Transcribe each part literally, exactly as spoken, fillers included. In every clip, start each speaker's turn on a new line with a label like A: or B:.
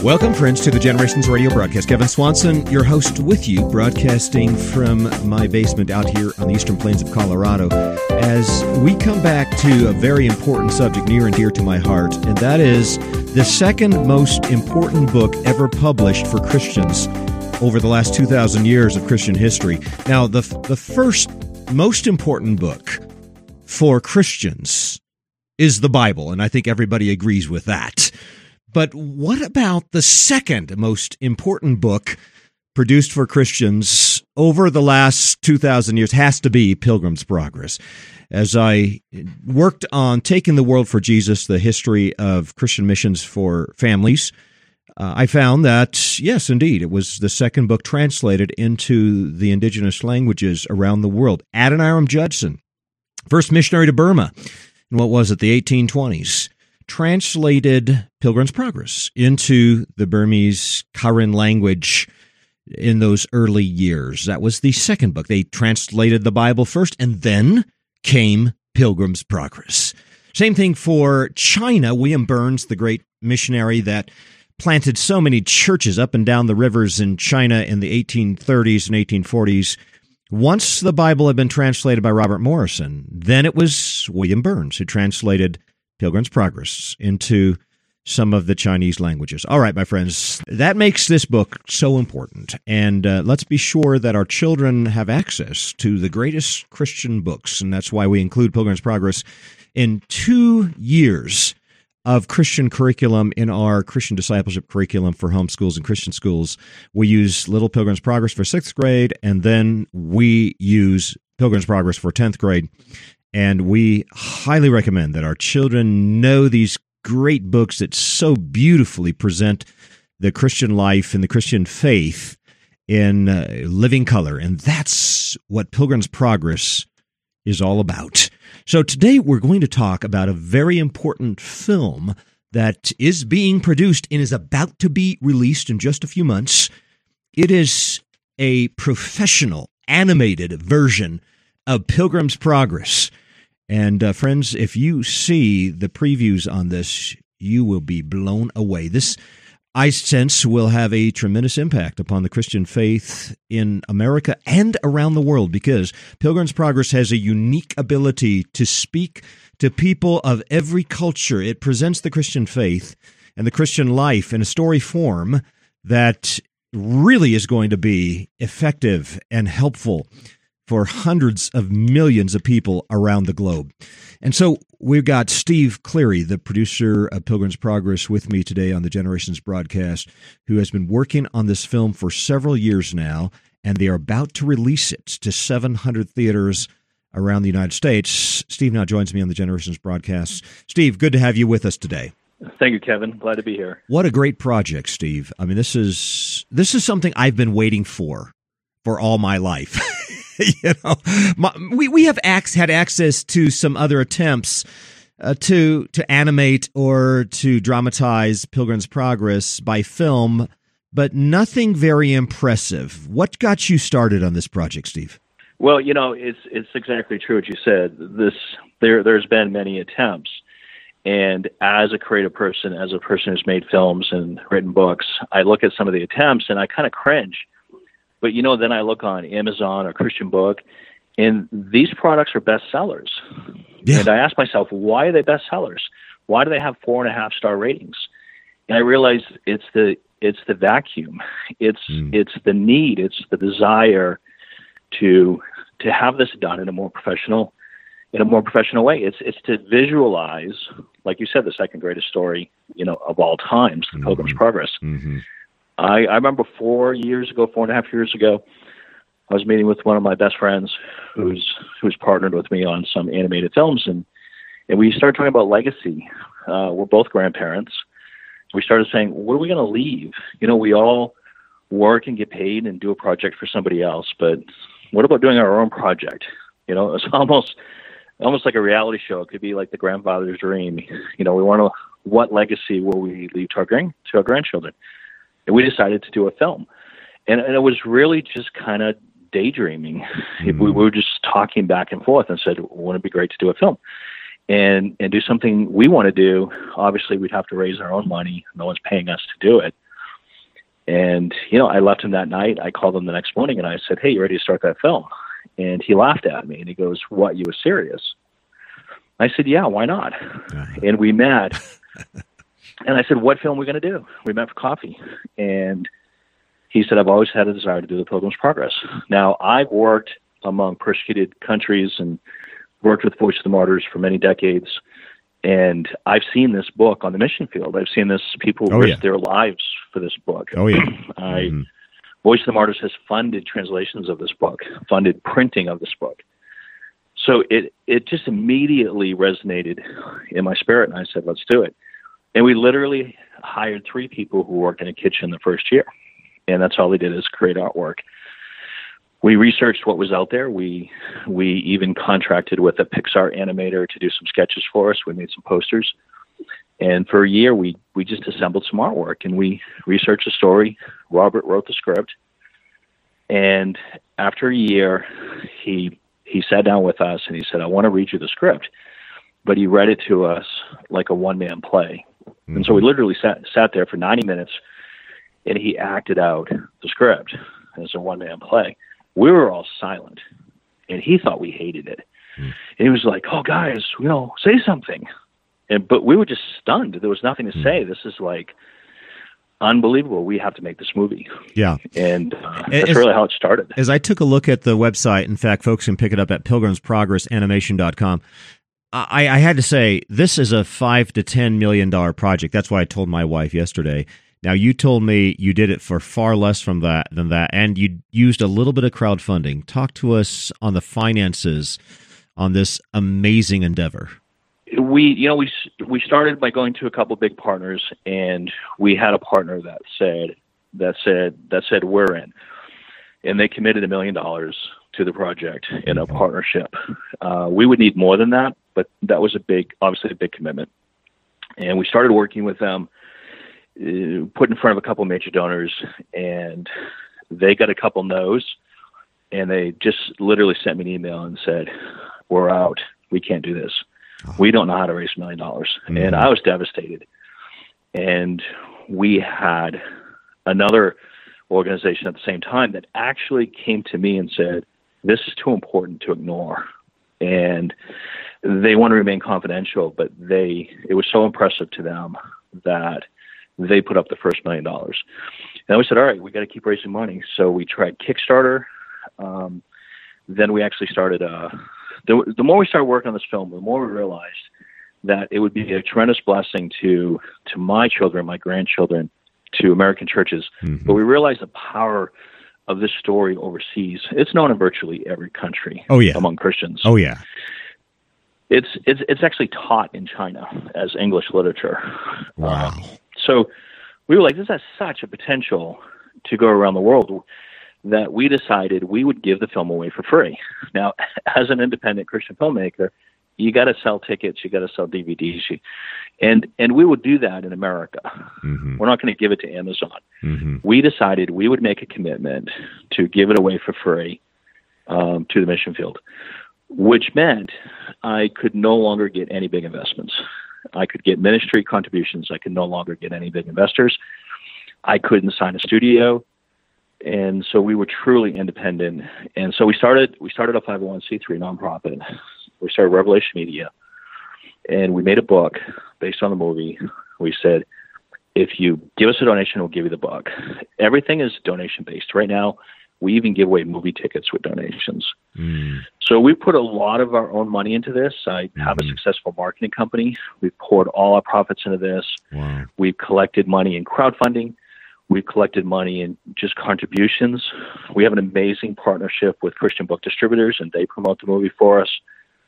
A: Welcome, friends, to the Generations Radio broadcast. Kevin Swanson, your host with you, broadcasting from my basement out here on the eastern plains of Colorado, as we come back to a very important subject near and dear to my heart, and that is the second most important book ever published for Christians over the last two thousand years of Christian history. Now, the, the first most important book for Christians is the Bible, and I think everybody agrees with that. But what about the second most important book produced for Christians over the last two thousand years? Has to be Pilgrim's Progress. As I worked on Taking the World for Jesus, the history of Christian missions for families, uh, I found that, yes, indeed, it was the second book translated into the indigenous languages around the world. Adoniram Judson, first missionary to Burma in what was it, the eighteen twenties, translated Pilgrim's Progress into the Burmese Karen language in those early years. That was the second book. They translated the Bible first, and then came Pilgrim's Progress. Same thing for China. William Burns, the great missionary that planted so many churches up and down the rivers in China in the eighteen thirties and eighteen forties. Once the Bible had been translated by Robert Morrison, then it was William Burns who translated Pilgrim's Progress into some of the Chinese languages. All right, my friends, that makes this book so important. And uh, let's be sure that our children have access to the greatest Christian books. And that's why we include Pilgrim's Progress in two years of Christian curriculum in our Christian discipleship curriculum for homeschools and Christian schools. We use Little Pilgrim's Progress for sixth grade, and then we use Pilgrim's Progress for tenth grade. And we highly recommend that our children know these great books that so beautifully present the Christian life and the Christian faith in uh, living color. And that's what Pilgrim's Progress is all about. So today we're going to talk about a very important film that is being produced and is about to be released in just a few months. It is a professional animated version of Pilgrim's Progress. And uh, friends, if you see the previews on this, you will be blown away. This, I sense, will have a tremendous impact upon the Christian faith in America and around the world, because Pilgrim's Progress has a unique ability to speak to people of every culture. It presents the Christian faith and the Christian life in a story form that really is going to be effective and helpful for hundreds of millions of people around the globe. And so we've got Steve Cleary, the producer of Pilgrim's Progress, with me today on the Generations broadcast, who has been working on this film for several years now, and they are about to release it to seven hundred theaters around the United States. Steve now joins me on the Generations broadcast. Steve, good to have you with us today.
B: Thank you, Kevin. Glad to be here.
A: What a great project, Steve. I mean, this is this is something I've been waiting for for all my life. You know, my, we we have ac- had access to some other attempts uh, to to animate or to dramatize Pilgrim's Progress by film, but nothing very impressive. What got you started on this project, Steve?
B: Well, you know, it's it's exactly true what you said. This there there's been many attempts, and as a creative person, as a person who's made films and written books, I look at some of the attempts and I kind of cringe. But, you know, then I look on Amazon or Christian Book, and these products are bestsellers. Yeah. And I ask myself, why are they bestsellers? Why do they have four and a half star ratings? And I realize it's the it's the vacuum. It's mm. it's the need. It's the desire to to have this done in a more professional in a more professional way. It's it's to visualize, like you said, the second greatest story, you know, of all times, the mm-hmm. Pilgrim's Progress. Mm-hmm. I, I remember four years ago, four and a half years ago, I was meeting with one of my best friends who's who's partnered with me on some animated films, and, and we started talking about legacy. Uh, we're both grandparents. We started saying, what are we going to leave? You know, we all work and get paid and do a project for somebody else, but what about doing our own project? You know, it's almost almost like a reality show. It could be like the grandfather's dream. You know, we want to, what legacy will we leave to our grand to our grandchildren? And we decided to do a film. And, and it was really just kind of daydreaming. Mm-hmm. We, we were just talking back and forth and said, wouldn't it be great to do a film? And and do something we want to do. Obviously, we'd have to raise our own money. No one's paying us to do it. And, you know, I left him that night. I called him the next morning and I said, hey, you ready to start that film? And he laughed at me and he goes, what, you were serious? I said, yeah, why not? Uh-huh. And we met. And I said, what film are we going to do? We met for coffee. And he said, I've always had a desire to do the Pilgrim's Progress. Now, I've worked among persecuted countries and worked with Voice of the Martyrs for many decades. And I've seen this book on the mission field. I've seen this, people
A: oh,
B: risk
A: yeah.
B: their lives for this book.
A: Oh, yeah.
B: I,
A: mm-hmm.
B: Voice of the Martyrs has funded translations of this book, funded printing of this book. So it, it just immediately resonated in my spirit, and I said, let's do it. And we literally hired three people who worked in a kitchen the first year, and that's all they did is create artwork. We researched what was out there. We we even contracted with a Pixar animator to do some sketches for us. We made some posters. And for a year, we, we just assembled some artwork, and we researched the story. Robert wrote the script. And after a year, he he sat down with us, and he said, I want to read you the script. But he read it to us like a one-man play. Mm-hmm. And so we literally sat, sat there for ninety minutes, and he acted out the script as a one-man play. We were all silent, and he thought we hated it. Mm. And he was like, oh, guys, you know, say something. And But we were just stunned. There was nothing to mm. say. This is like unbelievable. We have to make this movie.
A: Yeah.
B: And uh, that's
A: as,
B: really how it started.
A: As I took a look at the website, in fact, folks can pick it up at pilgrims progress animation dot com. I, I had to say, this is a five to ten million dollar project. That's why I told my wife yesterday. Now, you told me you did it for far less from that than that, and you used a little bit of crowdfunding. Talk to us on the finances on this amazing endeavor.
B: We, you know, we we started by going to a couple big partners, and we had a partner that said that said that said we're in, and they committed a million dollars to the project in a partnership. Uh, we would need more than that, but that was a big, obviously a big commitment, and we started working with them. Uh, put in front of a couple major donors, and they got a couple no's, and they just literally sent me an email and said, we're out. We can't do this. Oh. We don't know how to raise a million dollars. And I was devastated. And we had another organization at the same time that actually came to me and said, this is too important to ignore. And they want to remain confidential, but they, it was so impressive to them that they put up the first million dollars. And we said, all right, we got to keep raising money. So we tried Kickstarter. Um, then we actually started, uh, the, the more we started working on this film, the more we realized that it would be a tremendous blessing to, to my children, my grandchildren, to American churches. Mm-hmm. But we realized the power of this story overseas. It's known in virtually every country
A: oh, yeah.
B: among Christians.
A: Oh, yeah.
B: It's, it's, it's actually taught in China as English literature.
A: Wow.
B: Um, So we were like, this has such a potential to go around the world that we decided we would give the film away for free. Now, as an independent Christian filmmaker, you got to sell tickets, you got to sell D V Ds, you, and and we would do that in America. Mm-hmm. We're not going to give it to Amazon. Mm-hmm. We decided we would make a commitment to give it away for free um, to the mission field, which meant I could no longer get any big investments. I could get ministry contributions. I could no longer get any big investors. I couldn't sign a studio. And so we were truly independent. And so we started, we started a five oh one c three nonprofit. We started Revelation Media, and we made a book based on the movie. We said, if you give us a donation, we'll give you the book. Everything is donation based. Right now, we even give away movie tickets with donations. Mm. So we put a lot of our own money into this. I mm-hmm. have a successful marketing company. We've poured all our profits into this.
A: Wow.
B: We've collected money in crowdfunding. We've collected money in just contributions. We have an amazing partnership with Christian book distributors, and they promote the movie for us.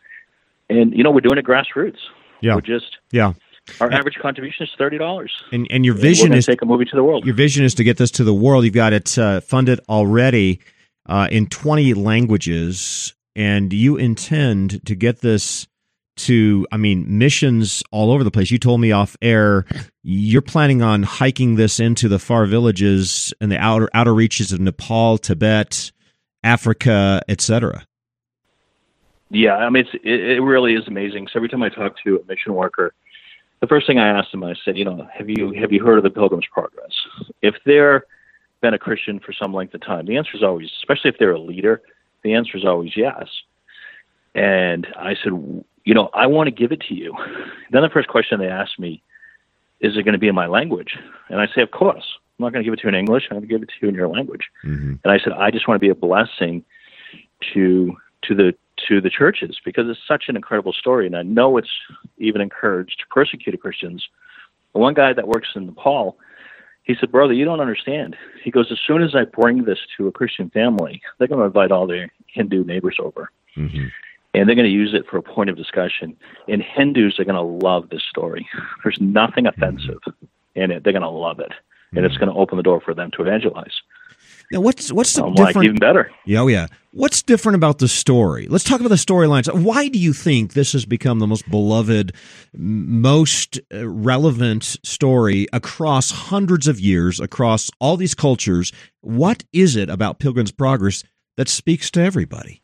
B: And, you know, we're doing it grassroots.
A: Yeah.
B: We're just,
A: yeah.
B: Our average contribution is thirty dollars.
A: And and your vision
B: and we're
A: is
B: to take a movie to the world.
A: Your vision is to get this to the world. You've got it uh, funded already uh, in twenty languages, and you intend to get this to, I mean, missions all over the place. You told me off air you're planning on hiking this into the far villages and the outer outer reaches of Nepal, Tibet, Africa, et cetera.
B: Yeah, I mean, it's, it, it really is amazing. So every time I talk to a mission worker, the first thing I asked them, I said, you know, have you have you heard of the Pilgrim's Progress? If they're been a Christian for some length of time? The answer is always, especially if they're a leader, the answer is always yes. And I said, you know, I want to give it to you. Then the first question they asked me, is it going to be in my language? And I say, of course. I'm not going to give it to you in English. I'm going to give it to you in your language. Mm-hmm. And I said, I just want to be a blessing to to the to the churches, because it's such an incredible story. And I know it's even encouraged persecuted Christians. The one guy that works in Nepal, he said, brother, you don't understand. He goes, as soon as I bring this to a Christian family, they're going to invite all their Hindu neighbors over. Mm-hmm. And they're going to use it for a point of discussion. And Hindus are going to love this story. There's nothing offensive in it. They're going to love it. And it's going to open the door for them to evangelize.
A: Now, what's what's the
B: I'm
A: different?
B: Like, even better.
A: Yeah, oh yeah. What's different about the story? Let's talk about the storylines. Why do you think this has become the most beloved, most relevant story across hundreds of years, across all these cultures? What is it about Pilgrim's Progress that speaks to everybody?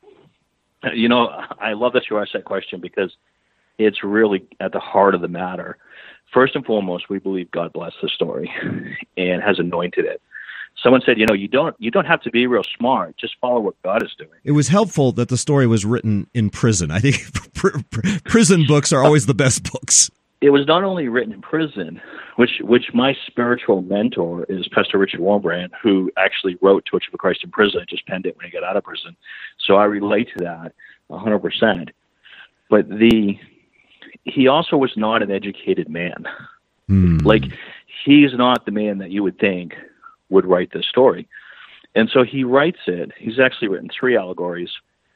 B: You know, I love that you asked that question, because it's really at the heart of the matter. First and foremost, we believe God blessed the story and has anointed it. Someone said, you know, you don't you don't have to be real smart. Just follow what God is doing.
A: It was helpful that the story was written in prison. I think pr- pr- prison books are always the best books.
B: It was not only written in prison, which which my spiritual mentor is Pastor Richard Wurmbrand, who actually wrote Torch of Christ in prison, just penned it when he got out of prison. So I relate to that one hundred percent. But the he also was not an educated man. Hmm. Like, he's not the man that you would think would write this story. And so he writes it. He's actually written three allegories.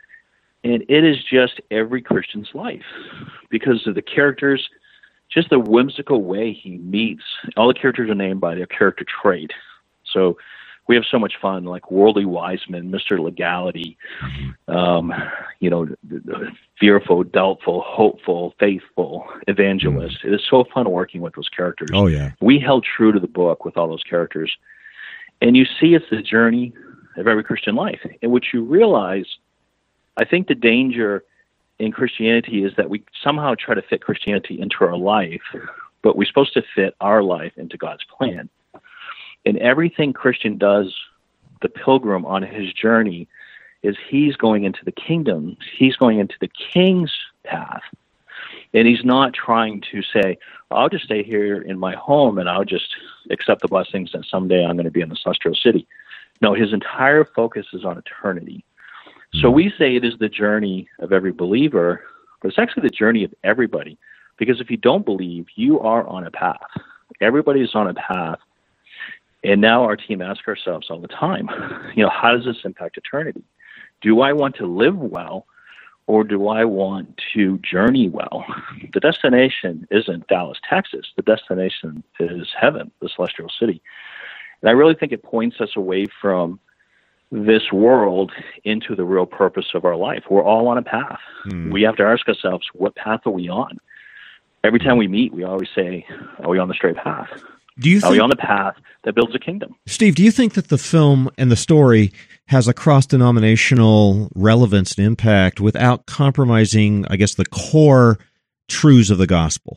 B: And it is just every Christian's life, because of the characters, just the whimsical way he meets. All the characters are named by their character trait. So we have so much fun, like Worldly Wiseman, Mister Legality, um, you know, fearful, doubtful, hopeful, faithful, evangelist. Mm. It is so fun working with those characters.
A: Oh, yeah.
B: We held true to the book with all those characters. And you see it's the journey of every Christian life, in which you realize, I think the danger in Christianity is that we somehow try to fit Christianity into our life, but we're supposed to fit our life into God's plan. And everything Christian does, the pilgrim on his journey, is he's going into the kingdom. He's going into the king's path. And he's not trying to say, I'll just stay here in my home and I'll just accept the blessings that someday I'm going to be in the celestial city. No, his entire focus is on eternity. So we say it is the journey of every believer, but it's actually the journey of everybody. Because if you don't believe, you are on a path. Everybody is on a path. And now our team asks ourselves all the time, you know, how does this impact eternity? Do I want to live well, or do I want to journey well? The destination isn't Dallas, Texas. The destination is heaven, the celestial city. And I really think it points us away from this world into the real purpose of our life. We're all on a path. Hmm. We have to ask ourselves, what path are we on? Every time we meet, we always say, are we on the straight path?
A: Do you
B: Are
A: think,
B: we on the path that builds a kingdom?
A: Steve, do you think that the film and the story has a cross-denominational relevance and impact without compromising, I guess, the core truths of the gospel?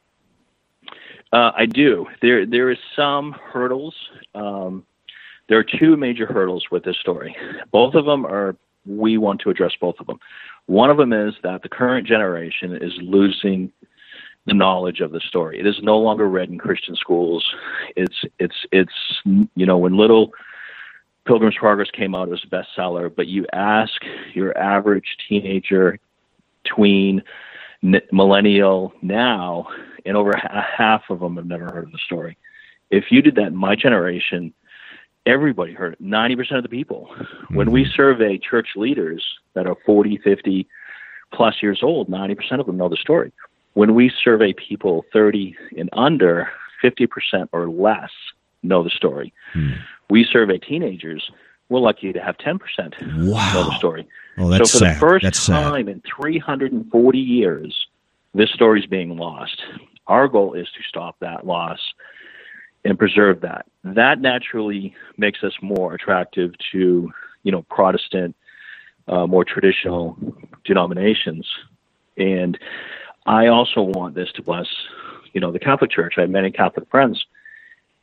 B: Uh, I do. There, there is some hurdles. Um, there are two major hurdles with this story. Both of them are, we want to address both of them. One of them is that the current generation is losing the knowledge of the story. It is no longer read in Christian schools. It's, it's, it's, you know, when little Pilgrim's Progress came out, it was a bestseller, but you ask your average teenager, tween, n- millennial now, and over ha- half of them have never heard of the story. If you did that in my generation, everybody heard it, ninety percent of the people. Mm-hmm. When we survey church leaders that are forty, fifty plus years old, ninety percent of them know the story. When we survey people thirty and under, fifty percent or less know the story. Hmm. We survey teenagers, we're lucky to have ten percent
A: wow.
B: know the story.
A: Oh, that's
B: so for
A: sad.
B: the first
A: that's
B: time
A: sad.
B: in three hundred forty years, this story is being lost. Our goal is to stop that loss and preserve that. That naturally makes us more attractive to, you know, Protestant, uh, more traditional denominations. And I also want this to bless, you know, the Catholic Church. I have many Catholic friends.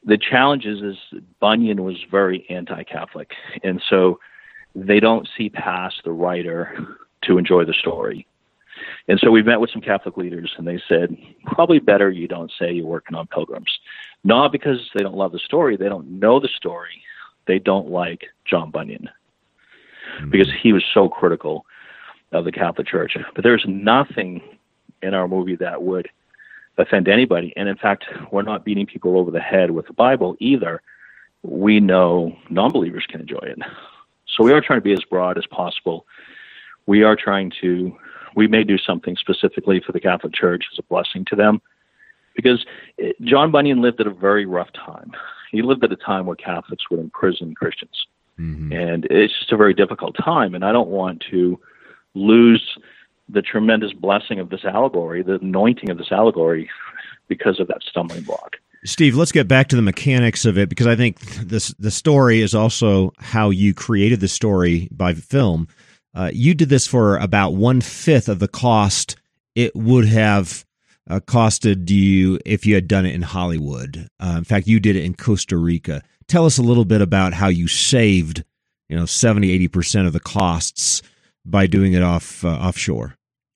B: the challenge is, is Bunyan was very anti-Catholic, and so they don't see past the writer to enjoy the story. And so we met with some Catholic leaders, and they said, probably better you don't say you're working on pilgrims. Not because they don't love the story, they don't know the story. They don't like John Bunyan mm-hmm. because he was so critical of the Catholic Church. But there's nothing in our movie that would offend anybody. And in fact, we're not beating people over the head with the Bible either. We know non-believers can enjoy it. So we are trying to be as broad as possible. We are trying to, we may do something specifically for the Catholic Church as a blessing to them, because John Bunyan lived at a very rough time. He lived at a time where Catholics would imprison Christians. Mm-hmm. And it's just a very difficult time. And I don't want to lose the tremendous blessing of this allegory, the anointing of this allegory, because of that stumbling block.
A: Steve, let's get back to the mechanics of it, because I think this the story is also how you created the story by film. Uh, you did this for about one-fifth of the cost it would have uh, costed you if you had done it in Hollywood. Uh, in fact, you did it in Costa Rica. Tell us a little bit about how you saved, you know, seventy, eighty percent of the costs by doing it off uh, offshore.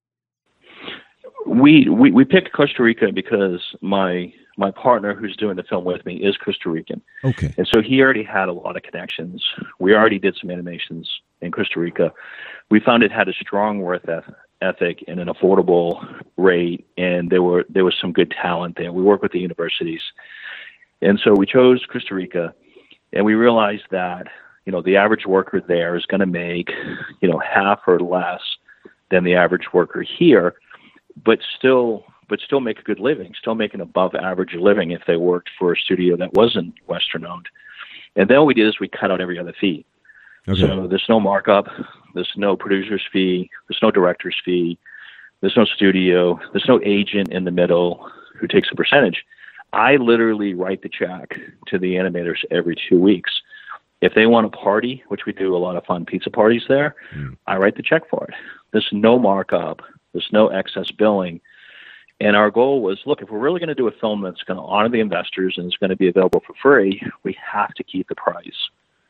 B: We, we we picked Costa Rica because my my partner who's doing the film with me is Costa Rican.
A: Okay.
B: And so he already had a lot of connections. We already did some animations in Costa Rica. We found it had a strong work ethic and an affordable rate, and there were there was some good talent there. We work with the universities. And so we chose Costa Rica, and we realized that, you know, the average worker there is going to make, you know, half or less than the average worker here, but still but still make a good living, still make an above average living if they worked for a studio that wasn't Western owned. And then what we did is we cut out every other fee. Okay. So there's no markup, there's no producer's fee, there's no director's fee, there's no studio, there's no agent in the middle who takes a percentage. I literally write the check to the animators every two weeks. If they want a party, which we do a lot of fun pizza parties there, mm. I write the check for it. There's no markup, there's no excess billing. And our goal was, look, if we're really going to do a film that's going to honor the investors and is going to be available for free, we have to keep the price.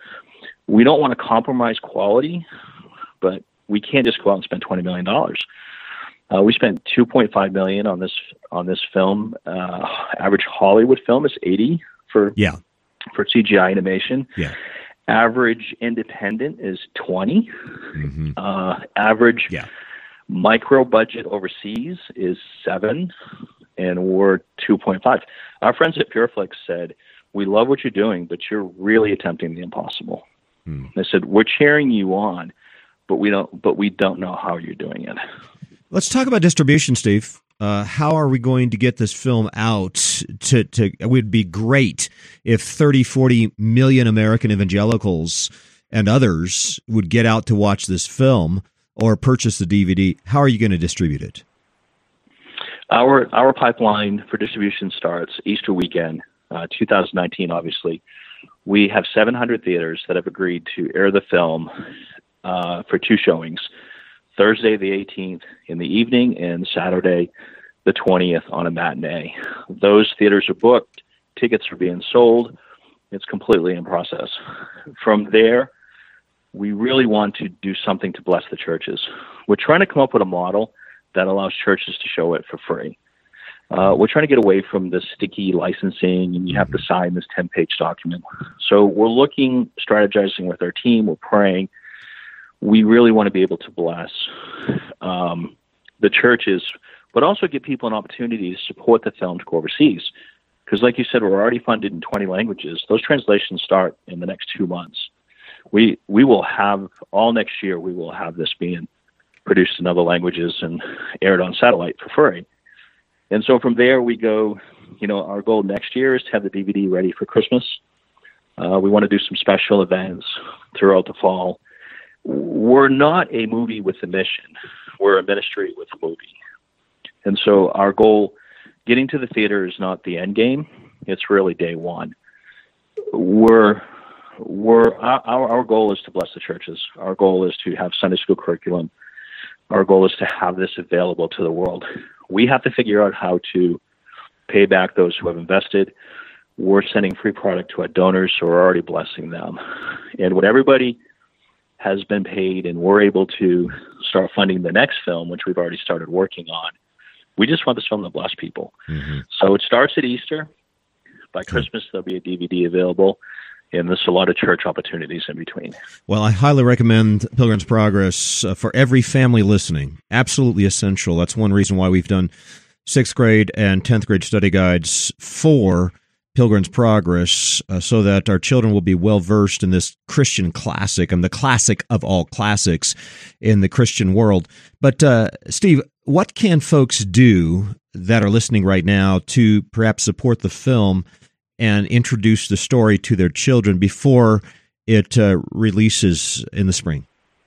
B: We don't want to compromise quality, but we can't just go out and spend twenty million dollars. Uh, we spent two point five million dollars on this on this film. Uh, average Hollywood film is eighty for
A: yeah.
B: for C G I animation.
A: Yeah.
B: Average independent is twenty. Mm-hmm. Uh, average
A: yeah.
B: micro budget overseas is seven, and we're two point five. Our friends at Pureflix said, "We love what you're doing, but you're really attempting the impossible." Hmm. They said, "We're cheering you on, but we don't, but we don't know how you're doing it."
A: Let's talk about distribution, Steve. Uh, how are we going to get this film out? To, to it would be great if thirty, forty million American evangelicals and others would get out to watch this film or purchase the D V D. How are you going to distribute it?
B: Our our pipeline for distribution starts Easter weekend, uh, two thousand nineteen, obviously. We have seven hundred theaters that have agreed to air the film uh, for two showings, Thursday the eighteenth in the evening and Saturday the twentieth on a matinee. Those theaters are booked. Tickets are being sold. It's completely in process. From there, we really want to do something to bless the churches. We're trying to come up with a model that allows churches to show it for free. Uh, we're trying to get away from the sticky licensing and you have to sign this ten-page document. So we're looking, strategizing with our team, we're praying. We really want to be able to bless um, the churches, but also give people an opportunity to support the film to go overseas. Because like you said, we're already funded in twenty languages. Those translations start in the next two months. We we will have, all next year, we will have this being produced in other languages and aired on satellite for free. And so from there we go, you know, our goal next year is to have the D V D ready for Christmas. Uh, we want to do some special events throughout the fall. We're not a movie with a mission. We're a ministry with a movie. And so our goal, getting to the theater, is not the end game. It's really day one. We're, we're, our, our goal is to bless the churches. Our goal is to have Sunday school curriculum. Our goal is to have this available to the world. We have to figure out how to pay back those who have invested. we're sending free product to our donors, so we're already blessing them. And when everybody has been paid and we're able to start funding the next film, which we've already started working on, we just want this film to bless people. Mm-hmm. So it starts at Easter. By Christmas, there'll be a D V D available, and there's a lot of church opportunities in between.
A: Well, I highly recommend Pilgrim's Progress uh, for every family listening. Absolutely essential. That's one reason why we've done sixth grade and tenth grade study guides for Pilgrim's Progress, uh, so that our children will be well-versed in this Christian classic, and the classic of all classics in the Christian world. But, uh, Steve, what can folks do that are listening right now to perhaps support the film and introduce the story to their children before it uh, releases in the spring?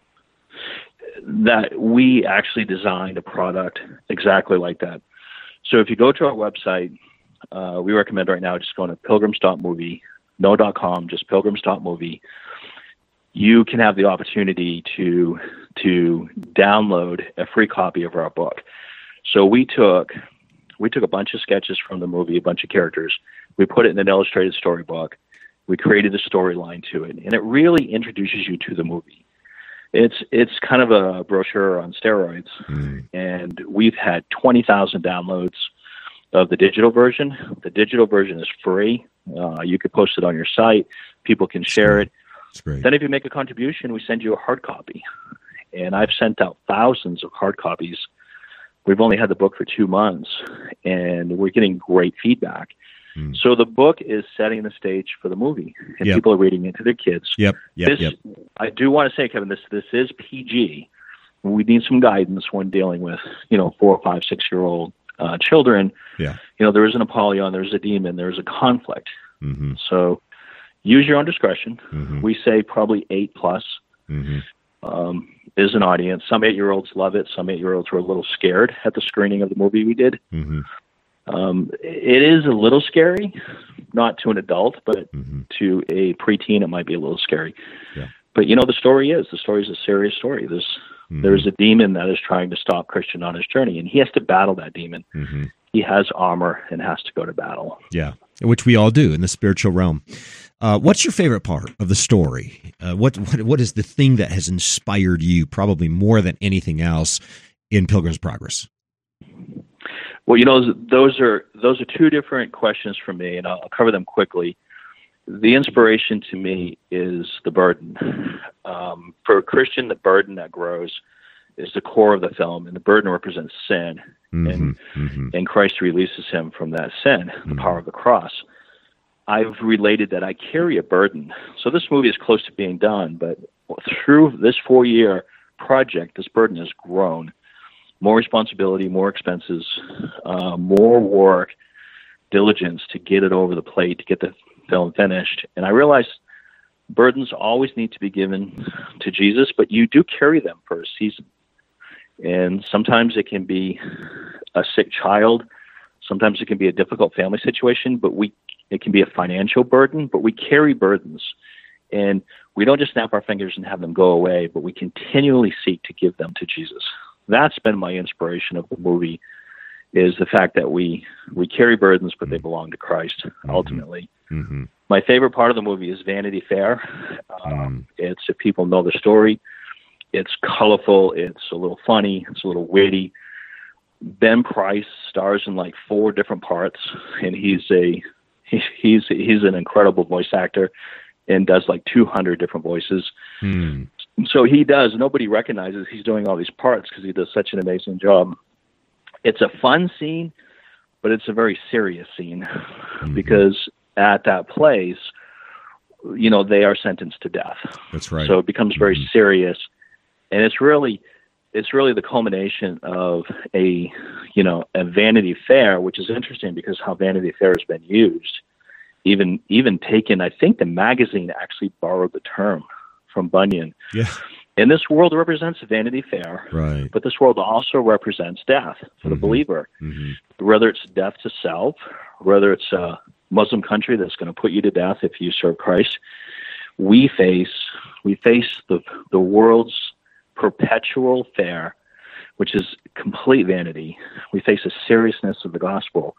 B: That we actually designed a product exactly like that. So if you go to our website, Uh, we recommend right now just going to pilgrims dot movie, no dot com, just pilgrims dot movie. You can have the opportunity to to download a free copy of our book. So we took we took a bunch of sketches from the movie, a bunch of characters. We put it in an illustrated storybook. We created a storyline to it, and it really introduces you to the movie. It's it's kind of a brochure on steroids, mm. and we've had twenty thousand downloads of the digital version. The digital version is free. Uh, you could post it on your site. People can share it.
A: That's great.
B: Then if you make a contribution, we send you a hard copy. And I've sent out thousands of hard copies. We've only had the book for two months, and we're getting great feedback. Mm. So the book is setting the stage for the movie, and yep. people are reading it to their kids.
A: Yep. Yep.
B: This,
A: yep.
B: I do want to say, Kevin, this this is P G. We need some guidance when dealing with, you know, four, five, six-year-old Uh, children.
A: Yeah.
B: You know, there is an Apollyon, there's a demon, there's a conflict.
A: Mm-hmm.
B: So use your own discretion.
A: Mm-hmm.
B: We say probably eight plus
A: mm-hmm.
B: um, is an audience. Some eight-year-olds love it. Some eight-year-olds were a little scared at the screening of the movie we did.
A: Mm-hmm.
B: Um, it is a little scary, not to an adult, but
A: mm-hmm.
B: to a preteen, it might be a little scary.
A: Yeah.
B: But, you know, the story is, the story is a serious story. There's, mm-hmm. there's a demon that is trying to stop Christian on his journey, and he has to battle that demon.
A: Mm-hmm.
B: He has armor and has to go to battle.
A: Yeah, which we all do in the spiritual realm. Uh, what's your favorite part of the story? Uh, what, what What is the thing that has inspired you probably more than anything else in Pilgrim's Progress?
B: Well, you know, those are those are two different questions for me, and I'll, I'll cover them quickly. The inspiration to me is the burden. Um, for a Christian, the burden that grows is the core of the film, and the burden represents sin, mm-hmm, and mm-hmm. and Christ releases him from that sin, mm-hmm. the power of the cross. I've related that I carry a burden. So this movie is close to being done, but through this four-year project, this burden has grown. More responsibility, more expenses, uh, more work, diligence to get it over the plate, to get the film finished. And I realized burdens always need to be given to Jesus, but you do carry them for a season. And sometimes it can be a sick child. Sometimes it can be a difficult family situation, but we it can be a financial burden, but we carry burdens. And we don't just snap our fingers and have them go away, but we continually seek to give them to Jesus. That's been my inspiration of the movie, is the fact that we we carry burdens, but they belong to Christ, ultimately. Mm-hmm. My favorite part of the movie is Vanity Fair. Um, mm. It's, if people know the story, it's colorful, it's a little funny, it's a little witty. Ben Price stars in like four different parts, and he's a he, he's he's an incredible voice actor, and does like two hundred different voices. Mm. So he does. Nobody recognizes he's doing all these parts because he does such an amazing job. It's a fun scene, but it's a very serious scene mm-hmm. because at that place, you know, they are sentenced to death.
A: That's right.
B: So it becomes very mm-hmm. serious, and it's really, it's really the culmination of a, you know, a Vanity Fair, which is interesting because how Vanity Fair has been used, even even taken. I think the magazine actually borrowed the term from Bunyan.
A: Yeah.
B: And this world represents Vanity Fair,
A: right?
B: But this world also represents death for mm-hmm. the believer. Mm-hmm. Whether it's death to self, whether it's a Muslim country that's going to put you to death if you serve Christ, we face we face the the world's perpetual fair, which is complete vanity. We face the seriousness of the gospel,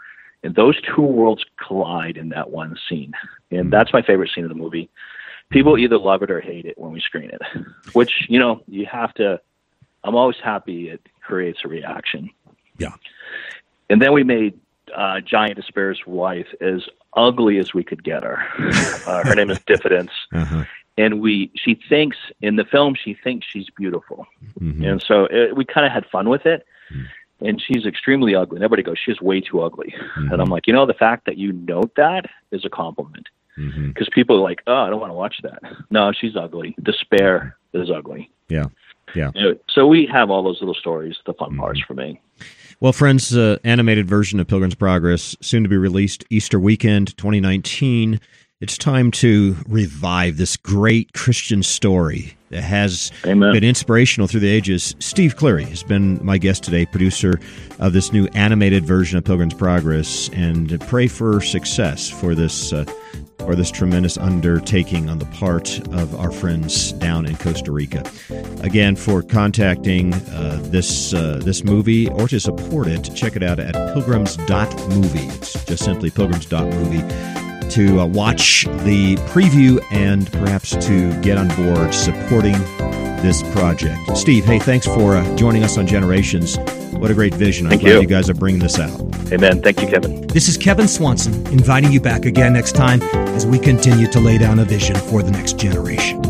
B: And those two worlds collide in that one scene. And that's my favorite scene of the movie. People either love it or hate it when we screen it, which, you know, you have to, I'm always happy it creates a reaction.
A: Yeah.
B: And then we made uh, Giant Despair's wife as ugly as we could get her. Uh, her name is Diffidence. Uh-huh. And we, she thinks, in the film, she thinks she's beautiful. Mm-hmm. And so it, we kind of had fun with it. Mm-hmm. And she's extremely ugly. And everybody goes, she's way too ugly. Mm-hmm. And I'm like, you know, the fact that you note that is a compliment. Because mm-hmm. people are like, oh, I don't want to watch that. No, she's ugly. Despair is ugly.
A: Yeah. Yeah.
B: So we have all those little stories, the fun mm-hmm. parts for me.
A: Well, friends, uh, animated version of Pilgrim's Progress, soon to be released Easter weekend twenty nineteen. It's time to revive this great Christian story that has Amen. Been inspirational through the ages. Steve Cleary has been my guest today, producer of this new animated version of Pilgrim's Progress, and pray for success for this uh, for this tremendous undertaking on the part of our friends down in Costa Rica. Again, for contacting uh, this uh, this movie or to support it, check it out at pilgrims dot movie. It's just simply pilgrims dot movie. To uh, watch the preview and perhaps to get on board supporting this project. Steve, hey, thanks for uh, joining us on Generations. What a great vision. I'm
B: Thank
A: glad
B: you.
A: you guys are bringing this out.
B: Amen. Thank you, Kevin.
C: This is Kevin Swanson inviting you back again next time as we continue to lay down a vision for the next generation.